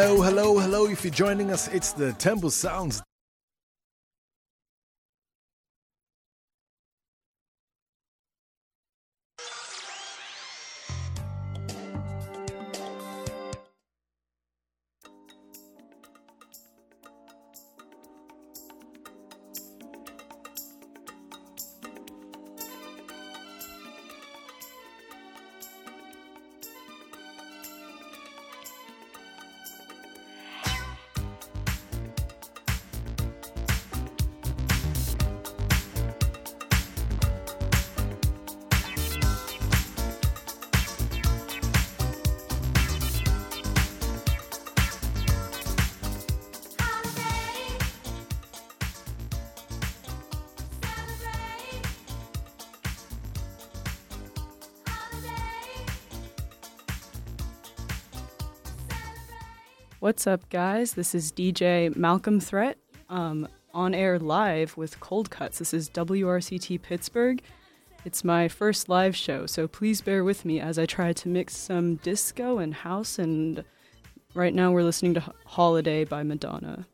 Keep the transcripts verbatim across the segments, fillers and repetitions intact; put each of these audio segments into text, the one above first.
Hello, hello, hello. If you're joining us, it's the Temple Sounds. What's up, guys? This is D J Malcolm Threat, um, on air live with Cold Cuts. This is W R C T Pittsburgh. It's my first live show, so please bear with me as I try to mix some disco and house, and right now we're listening to Holiday by Madonna.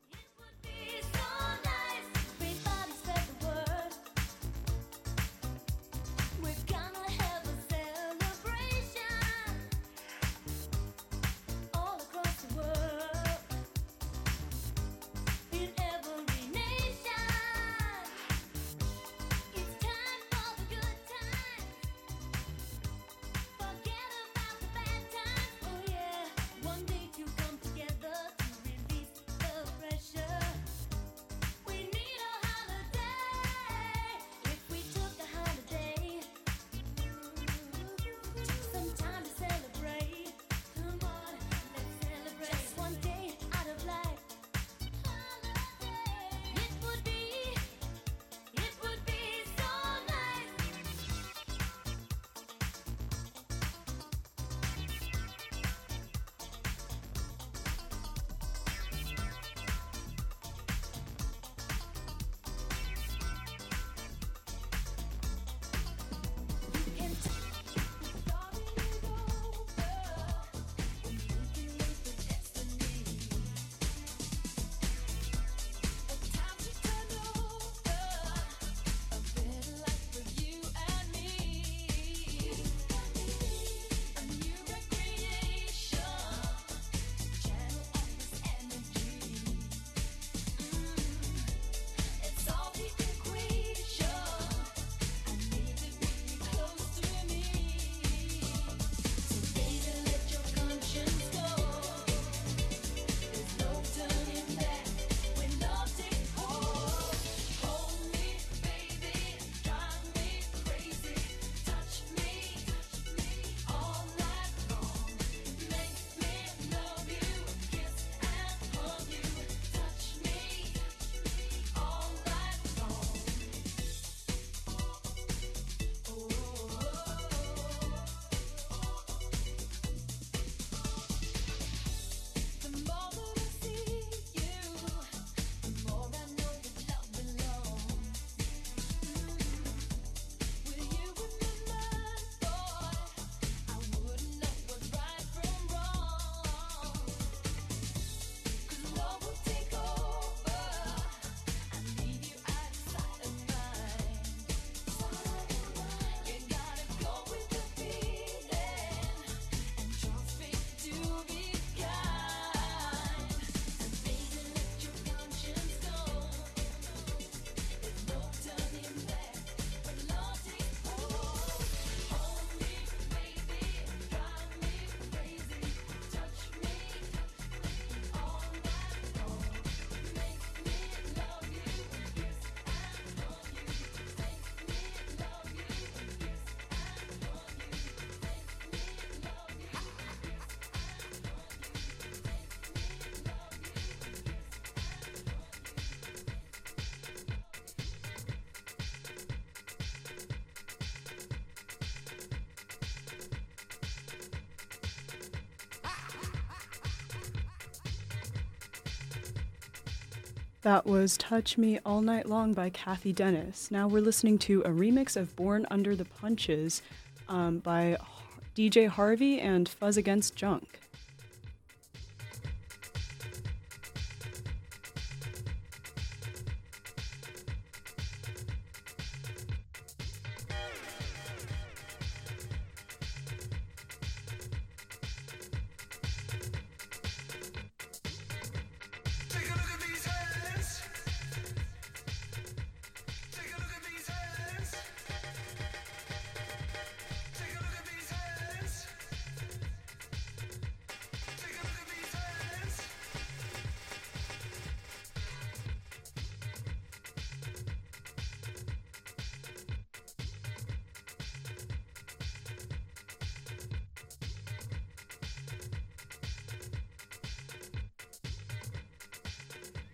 That was Touch Me All Night Long by Kathy Dennis. Now we're listening to a remix of Born Under the Punches um, by D J Harvey and Fuzz Against Junk.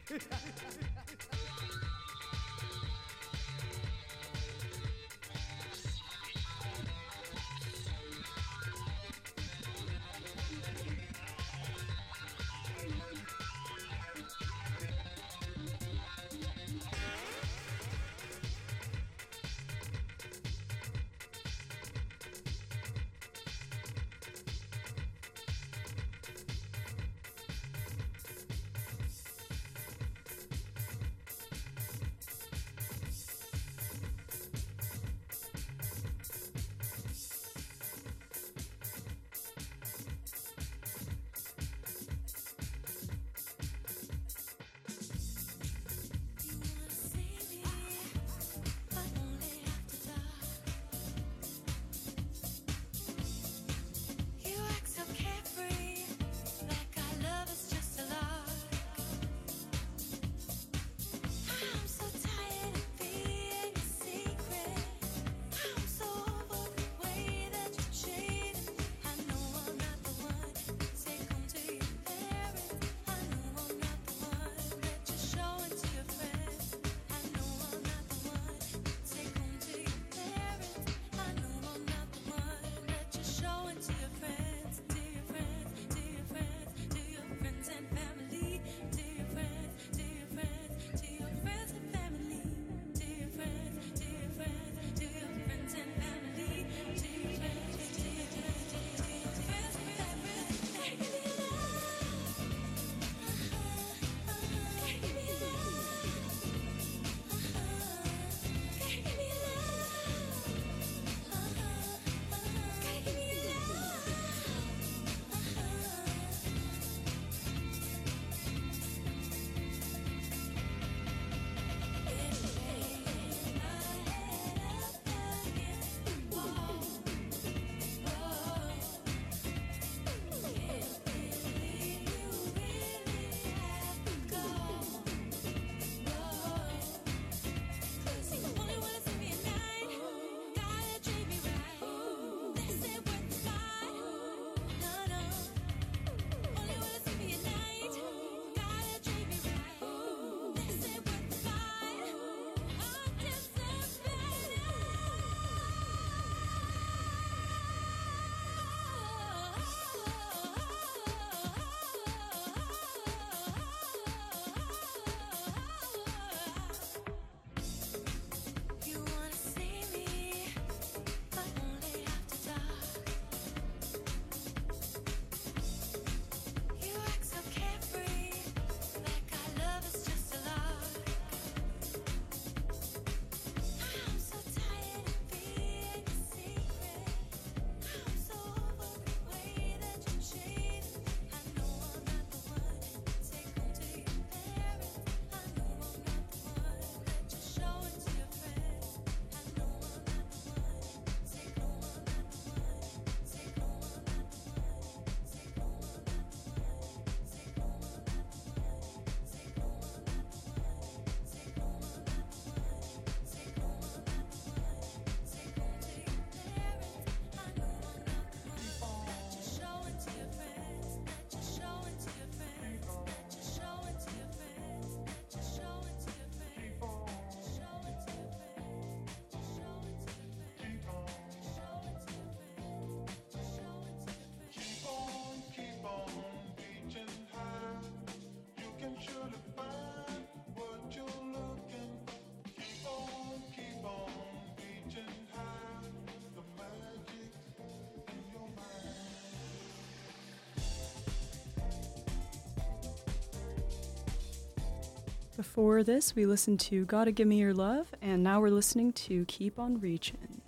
Before this, we listened to Gotta Give Me Your Love, and now we're listening to Keep on Reaching.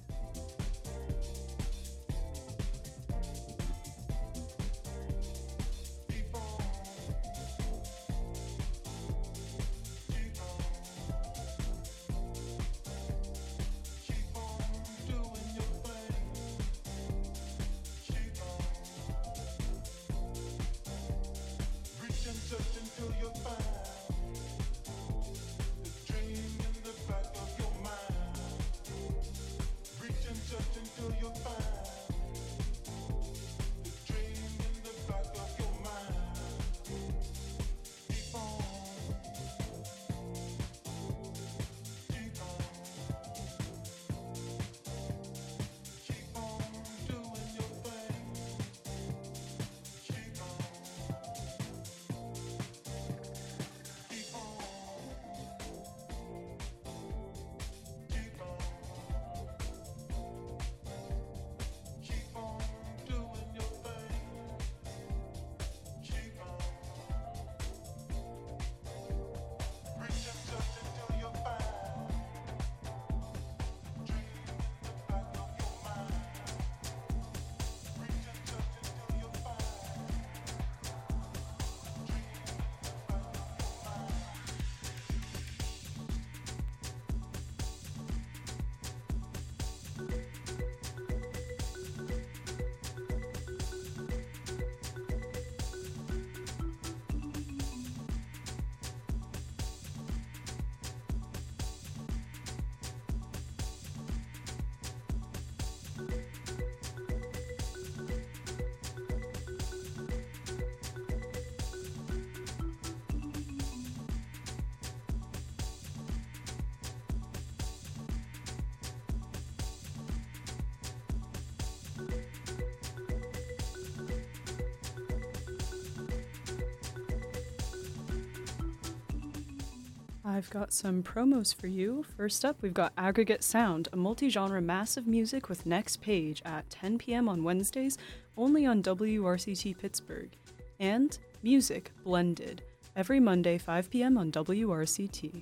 I've got some promos for you. First up, we've got Aggregate Sound, a multi-genre massive music with Next Page at ten p.m. on Wednesdays, only on W R C T Pittsburgh. And Music Blended, every Monday, five p.m. on W R C T.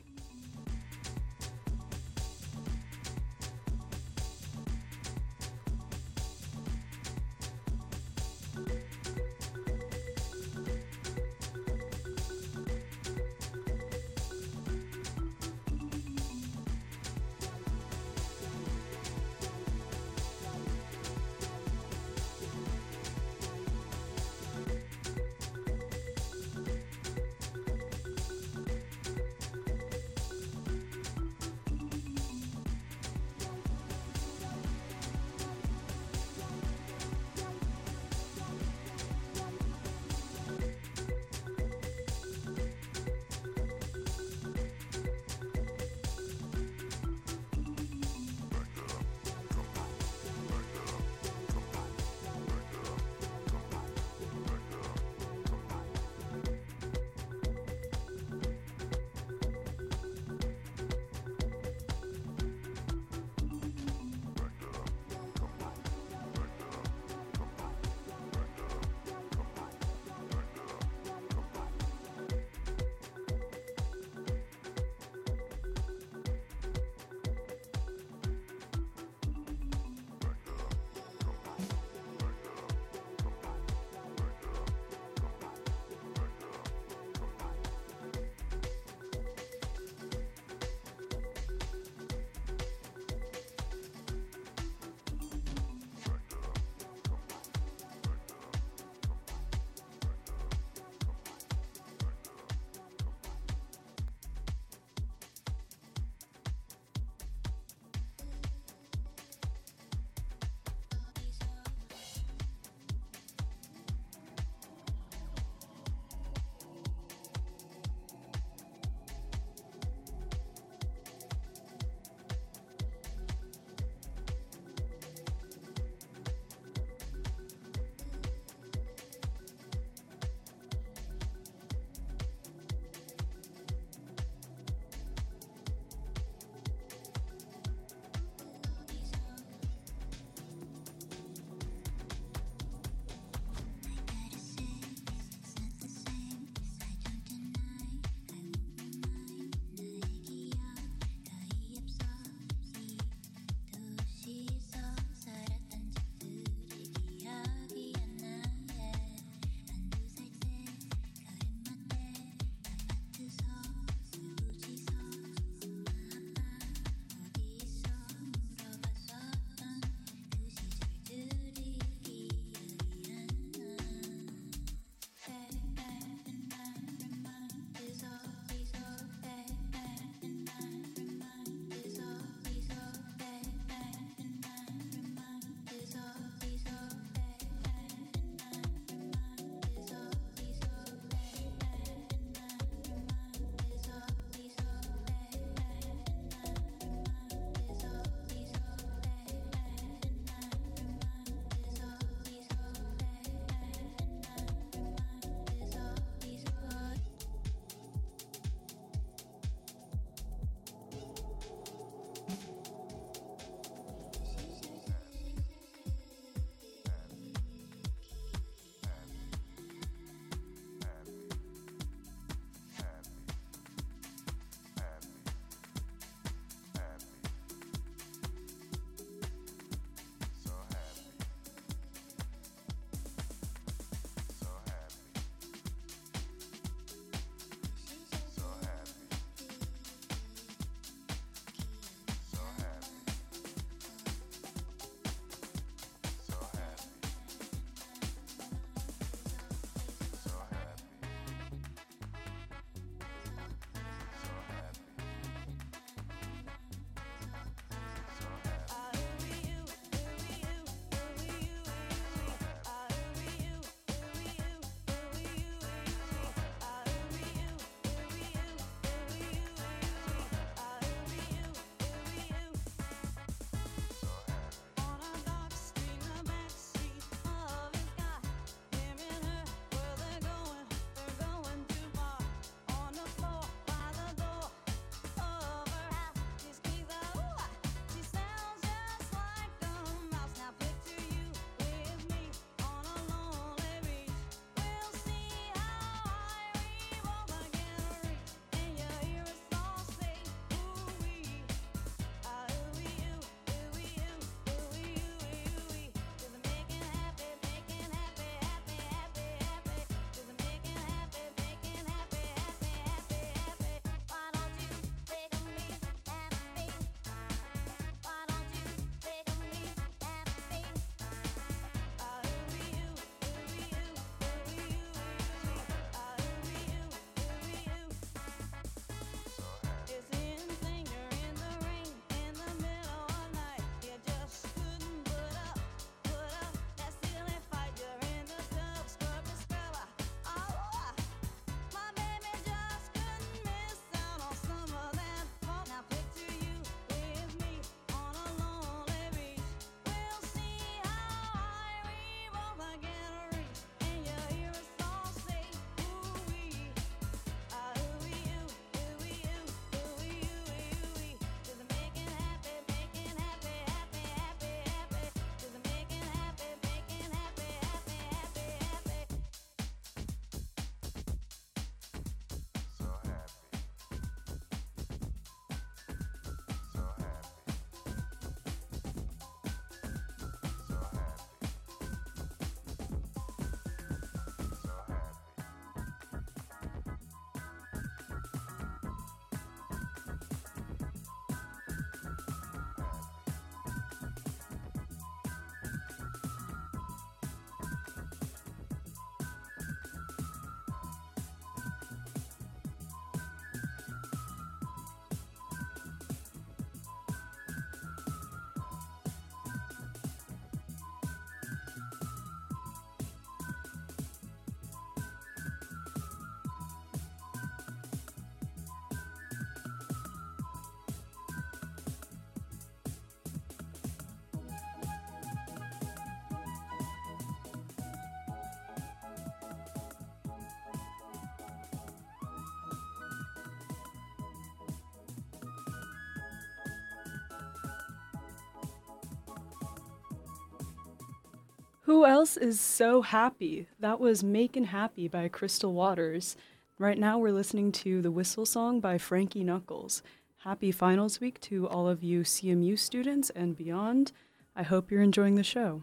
Who else is so happy? That was Makin' Happy by Crystal Waters. Right now we're listening to The Whistle Song by Frankie Knuckles. Happy finals week to all of you C M U students and beyond. I hope you're enjoying the show.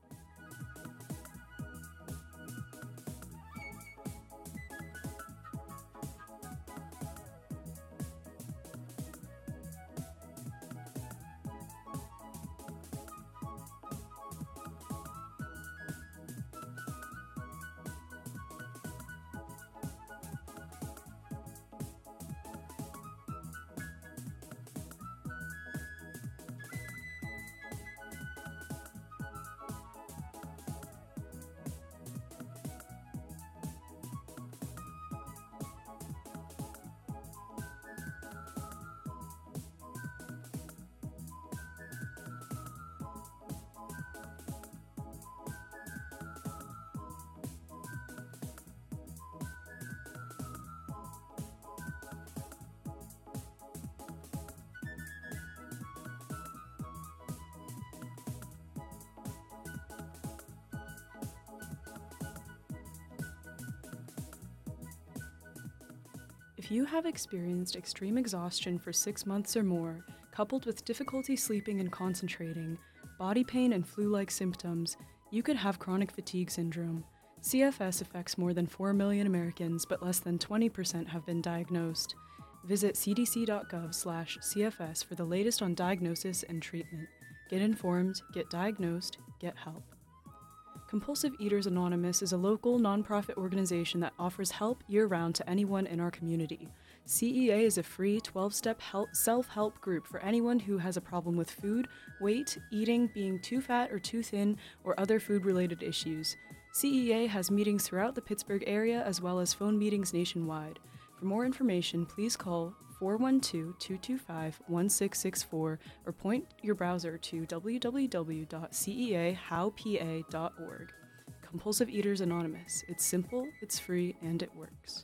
If you have experienced extreme exhaustion for six months or more, coupled with difficulty sleeping and concentrating, body pain and flu-like symptoms, you could have chronic fatigue syndrome. C F S affects more than four million Americans, but less than twenty percent have been diagnosed. Visit c d c dot gov slash C F S for the latest on diagnosis and treatment. Get informed, get diagnosed, get help. Compulsive Eaters Anonymous is a local nonprofit organization that offers help year-round to anyone in our community. C E A is a free twelve-step help, self-help group for anyone who has a problem with food, weight, eating, being too fat or too thin, or other food-related issues. C E A has meetings throughout the Pittsburgh area as well as phone meetings nationwide. For more information, please call four one two, two two five, one six six four or point your browser to w w w dot c e a how p a dot org. Compulsive Eaters Anonymous. It's simple, it's free, and it works.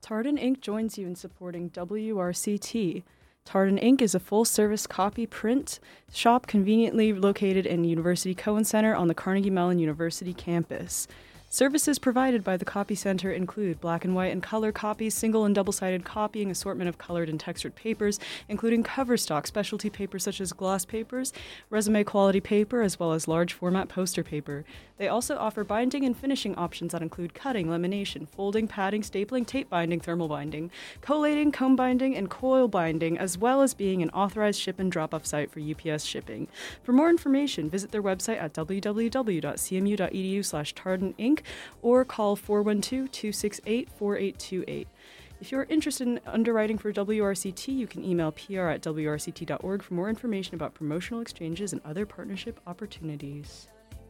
Tartan Ink joins you in supporting W R C T. Tartan Ink is a full-service copy print shop conveniently located in University Cohen Center on the Carnegie Mellon University campus. Services provided by the Copy Center include black and white and color copies, single and double-sided copying, assortment of colored and textured papers, including cover stock, specialty papers such as gloss papers, resume quality paper, as well as large format poster paper. They also offer binding and finishing options that include cutting, lamination, folding, padding, stapling, tape binding, thermal binding, collating, comb binding, and coil binding, as well as being an authorized ship and drop-off site for U P S shipping. For more information, visit their website at w w w dot c m u dot e d u slash tartan inc or call four one two, two six eight, four eight two eight. If you're interested in underwriting for W R C T, you can email p r at w r c t dot org for more information about promotional exchanges and other partnership opportunities.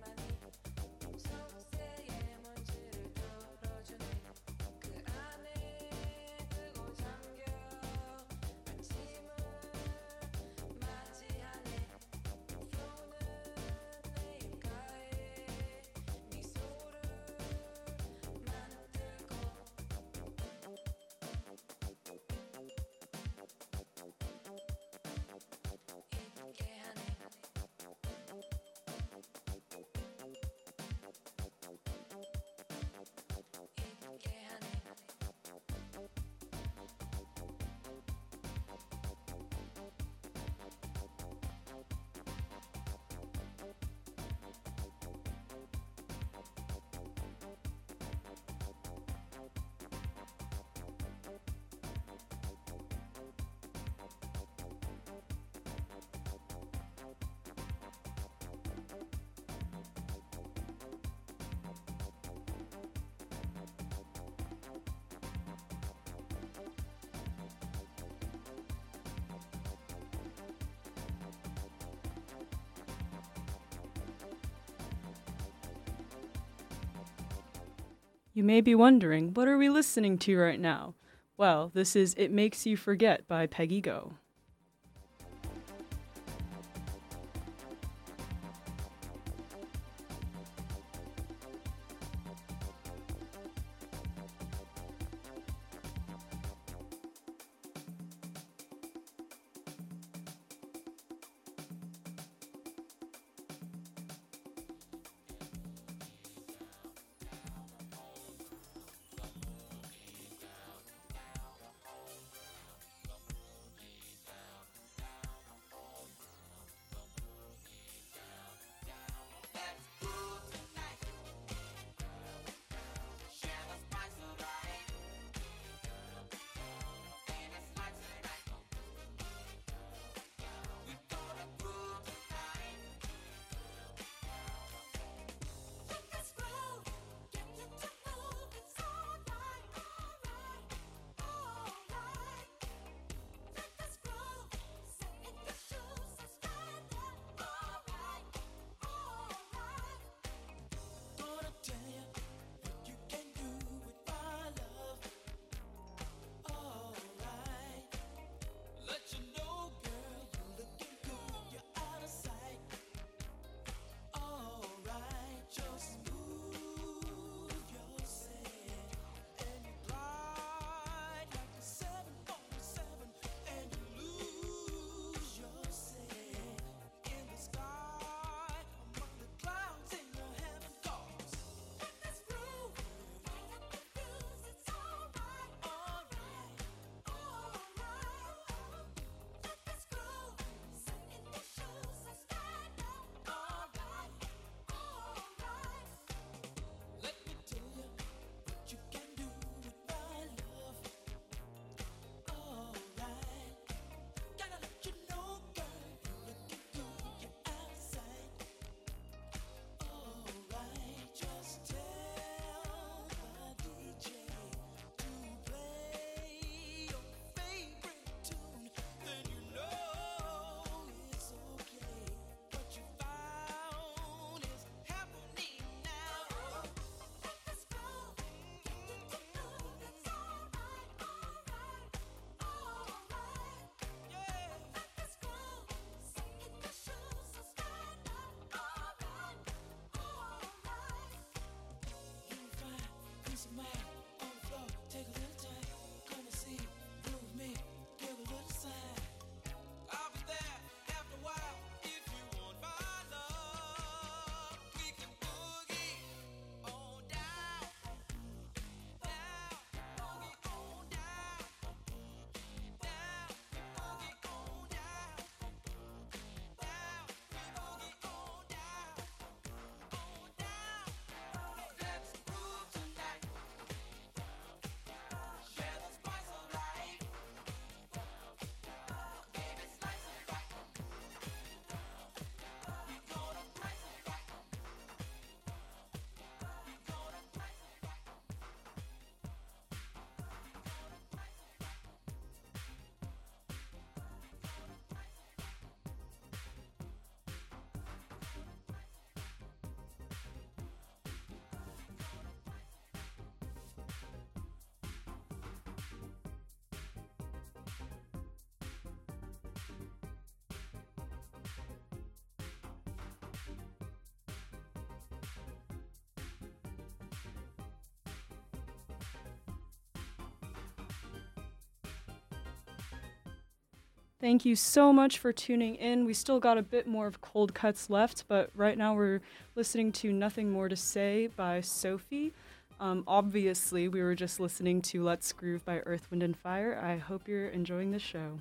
You may be wondering, what are we listening to right now? Well, this is It Makes You Forget by Peggy Go. Thank you so much for tuning in. We still got a bit more of Cold Cuts left, but right now we're listening to Nothing More to Say by Sophie. Um, obviously, we were just listening to Let's Groove by Earth, Wind, and Fire. I hope you're enjoying the show.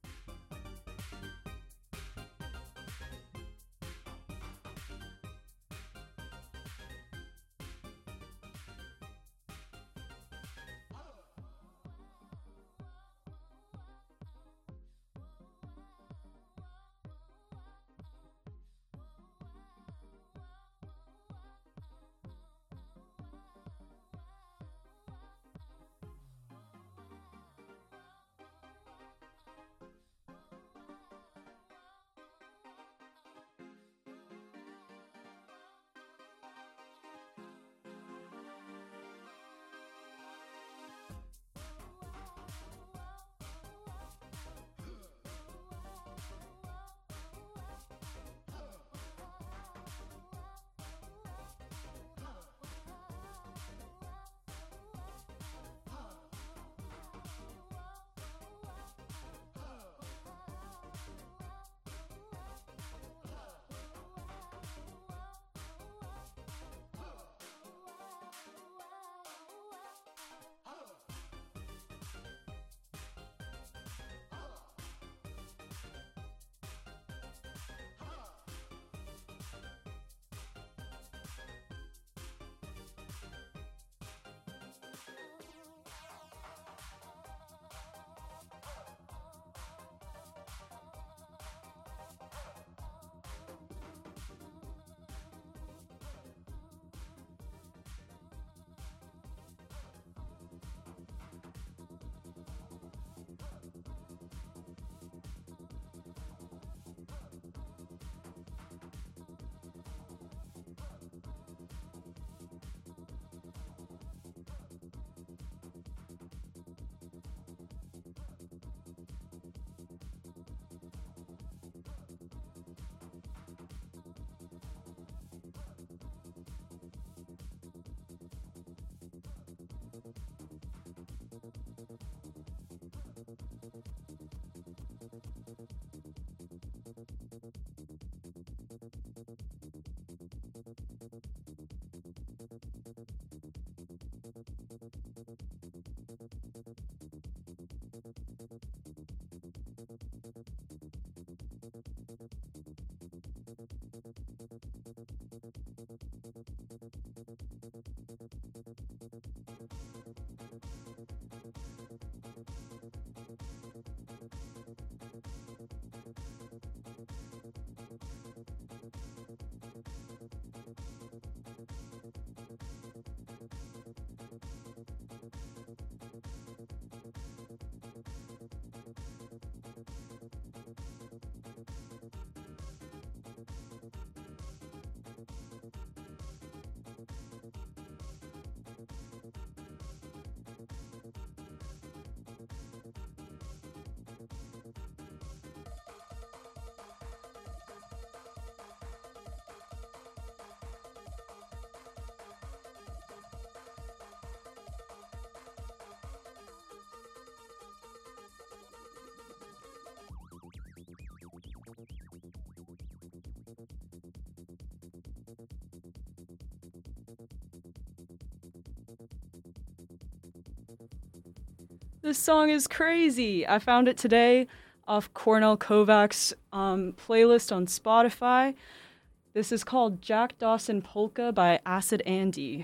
This song is crazy. I found it today off Cornell Kovac's um, playlist on Spotify. This is called Jack Dawson Polka by Acid Andy.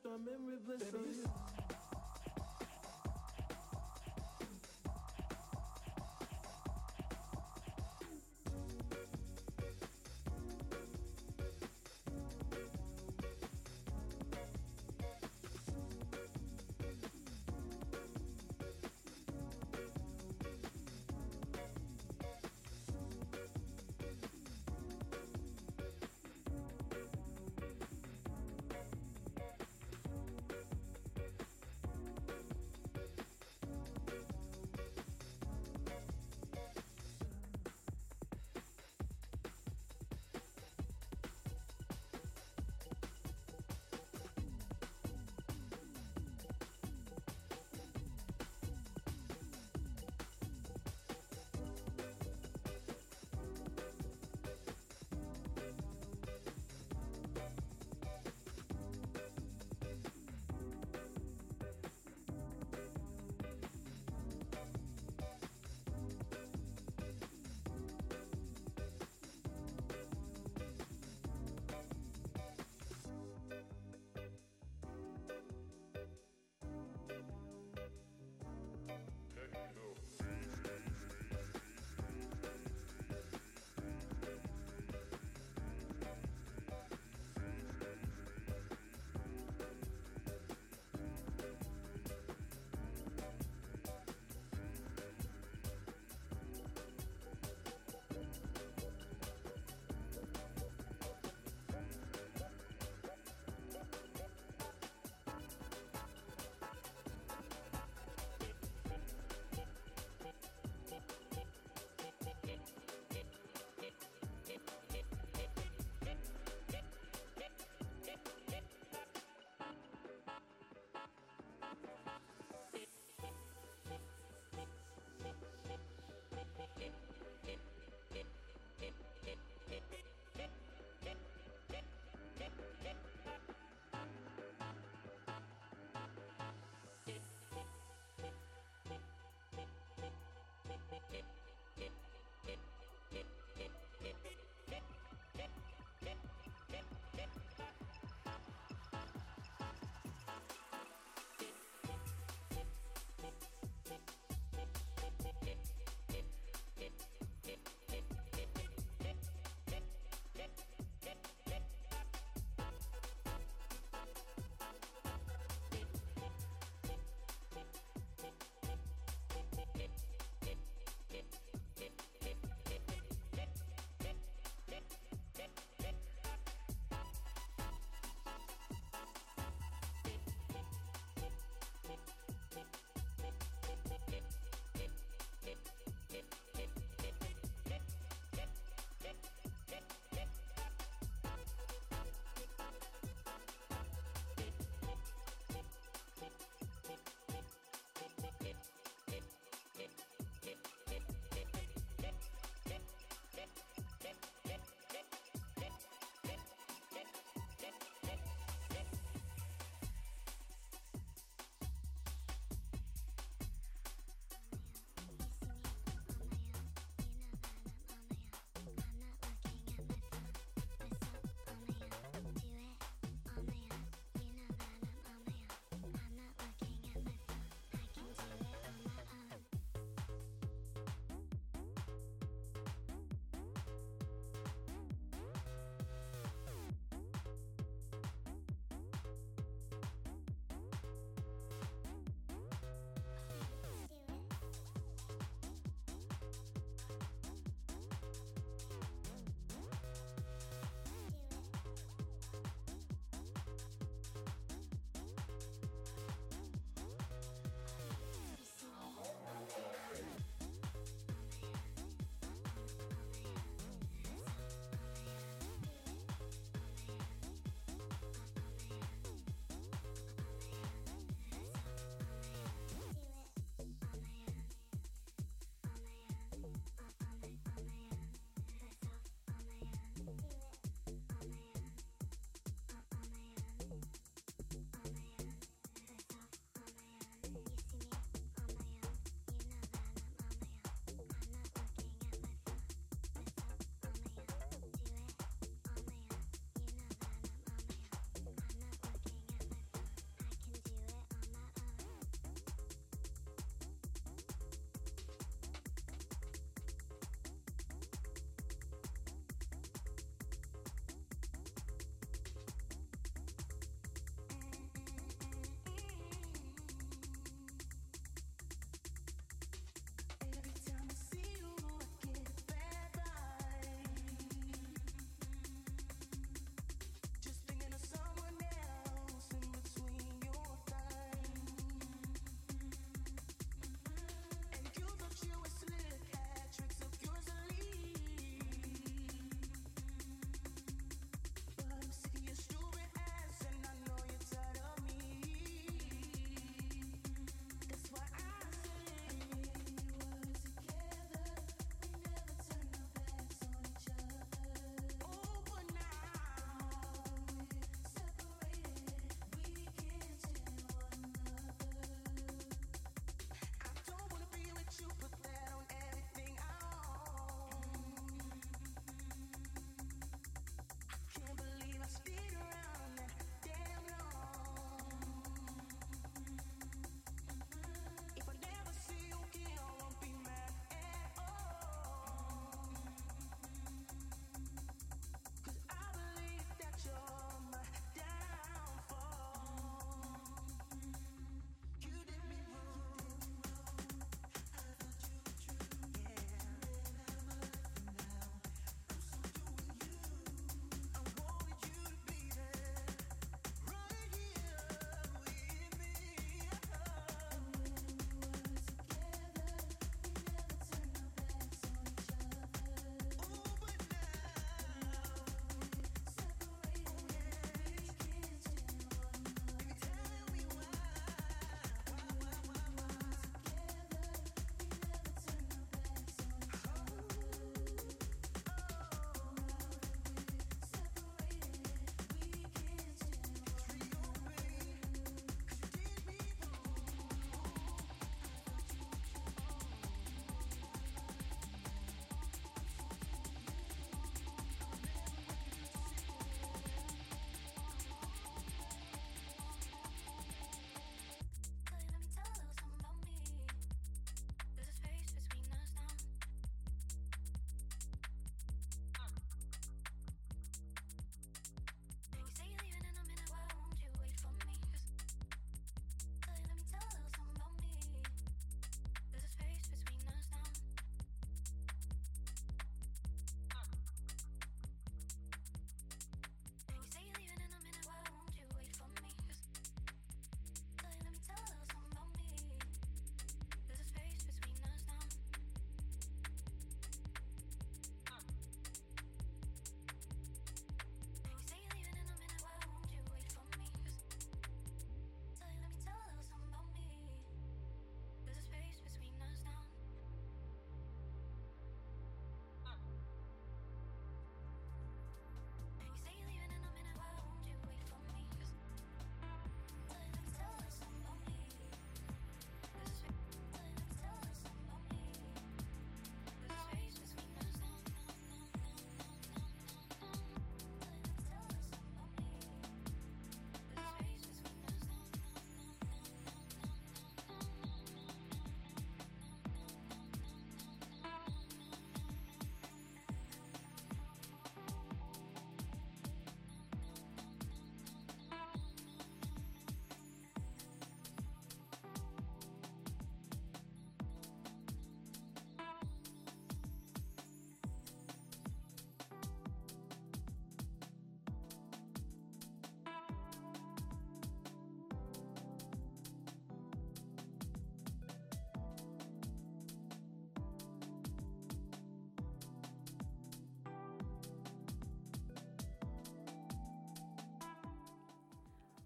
rest my memory bliss of you.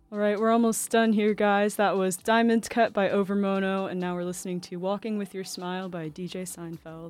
All right, we're almost done here, guys. That was Diamond Cut by Overmono, and now we're listening to Walking With Your Smile by D J Seinfeld.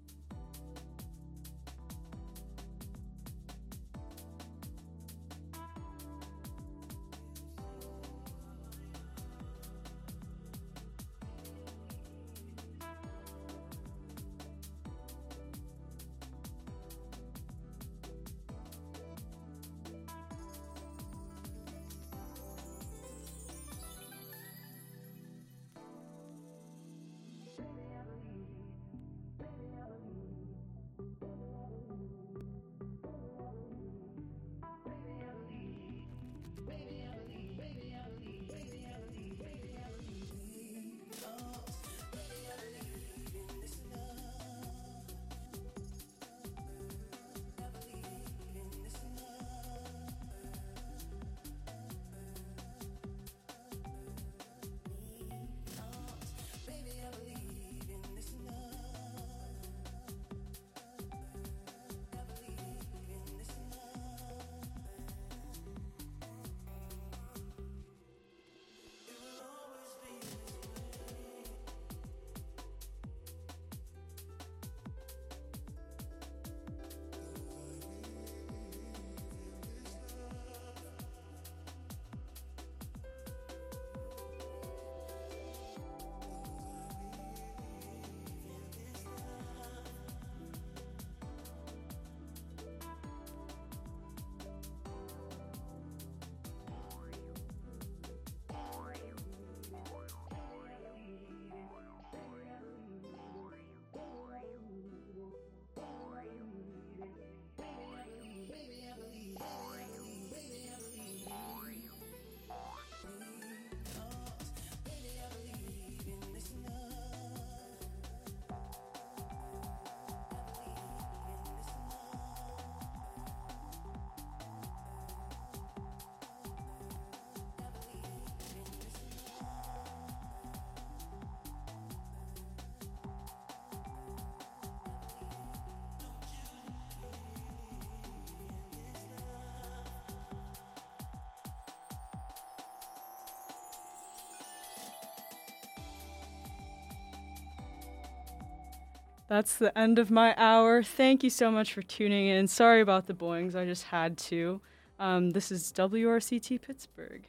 That's the end of my hour. Thank you so much for tuning in. Sorry about the boings, I just had to. Um, this is W R C T Pittsburgh.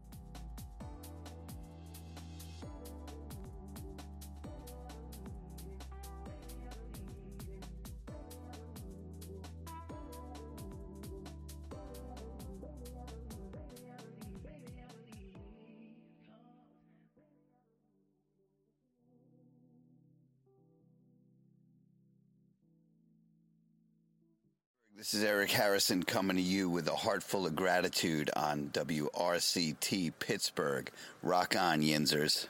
This is Eric Harrison coming to you with a heart full of gratitude on W R C T Pittsburgh. Rock on, Yinzers.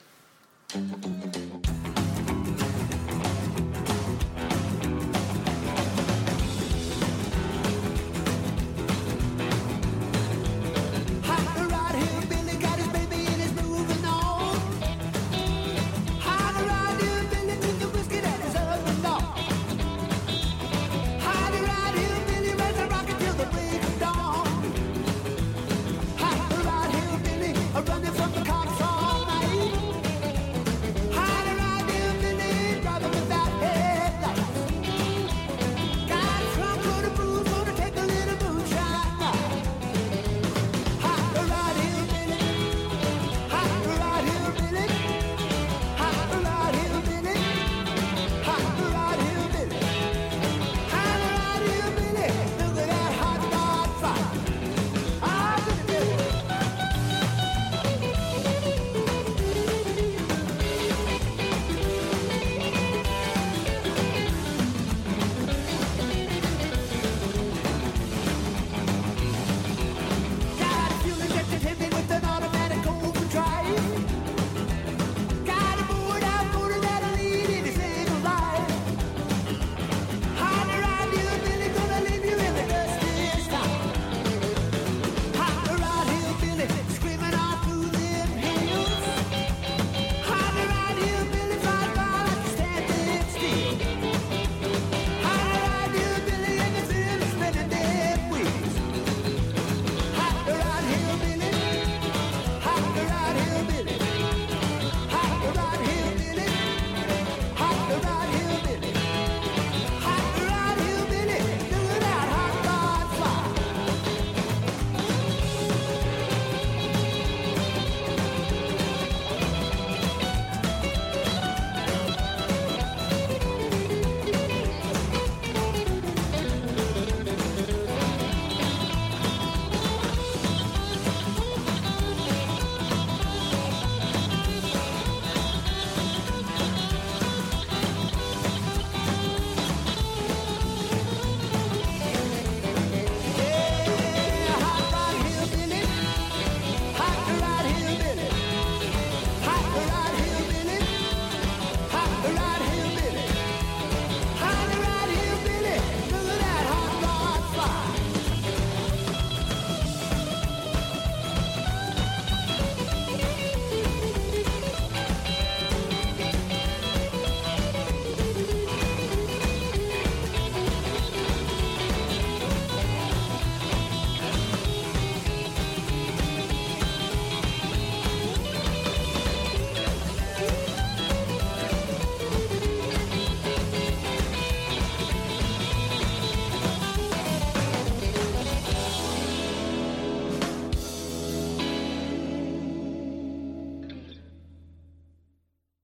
Running from the cops all night.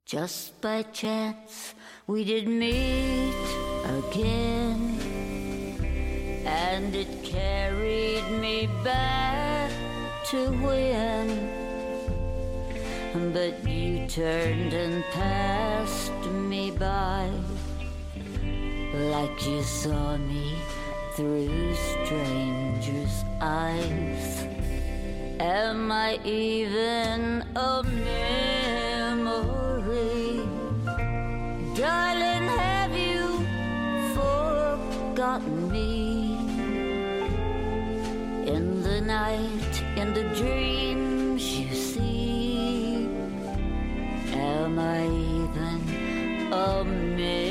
Just by chance we did meet again, and it carried me back to when. But you turned and passed me by, like you saw me through strangers' eyes. Am I even a memory? Darling, have you forgotten me? In the night, in the dreams you see, am I even a memory?